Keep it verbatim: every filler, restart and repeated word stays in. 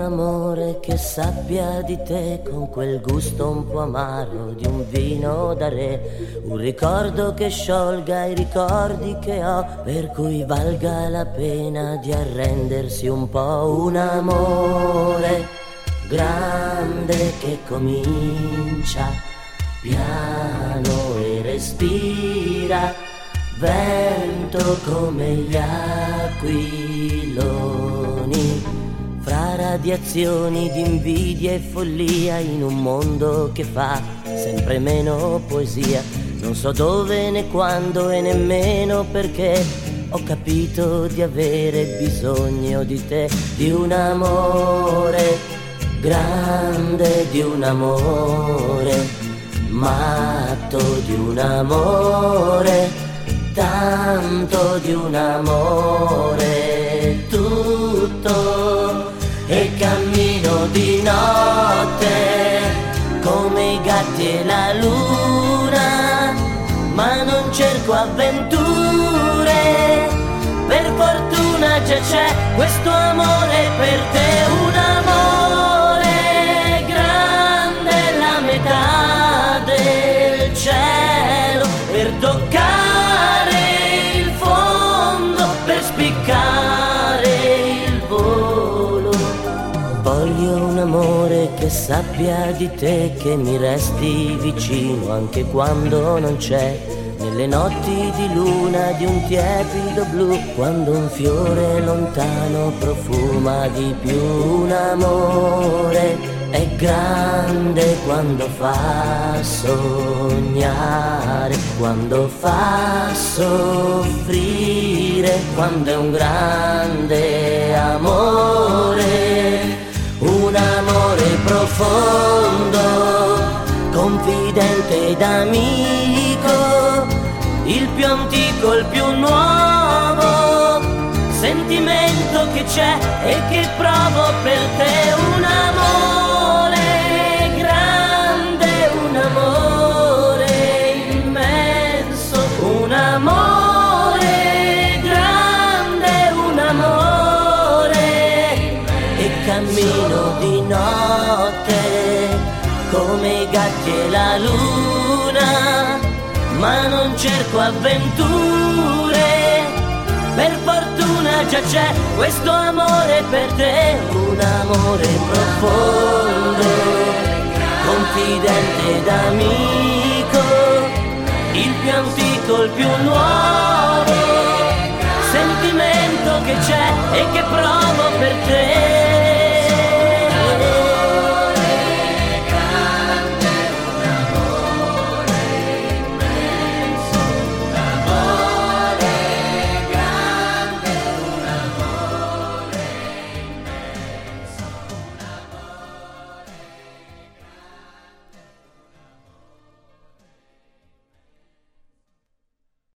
amore che sappia di te con quel gusto un po' amaro di un vino da re, un ricordo che sciolga i ricordi che ho, per cui valga la pena di arrendersi un po'. Un amore grande che comincia piano e respira, vento come gli aquiloni, fra radiazioni di invidia e follia, in un mondo che fa sempre meno poesia. Non so dove né quando e nemmeno perché ho capito di avere bisogno di te, di un amore grande, di un amore matto, di un amore tanto, di un amore tutto. E cammino di notte come i gatti e la luna, ma non cerco avventure, per fortuna già c'è questo amore per te. Un amore grande, la metà del cielo, per toccare il fondo, per spiccare il volo. Voglio un amore che sappia di te, che mi resti vicino anche quando non c'è, nelle notti di luna di un tiepido blu, quando un fiore lontano profuma di più. Un amore è grande quando fa sognare, quando fa soffrire, quando è un grande amore. Un amore profondo, confidente ed amico, il più antico, il più nuovo sentimento che c'è e che provo per te. Un amore grande, un amore immenso, un amore grande, un amore. E cammino di notte come i gatti e la luna, ma non cerco avventure, per fortuna già c'è questo amore per te. Un amore profondo, confidente ed amico, il più antico, il più nuovo sentimento che c'è e che provo per te.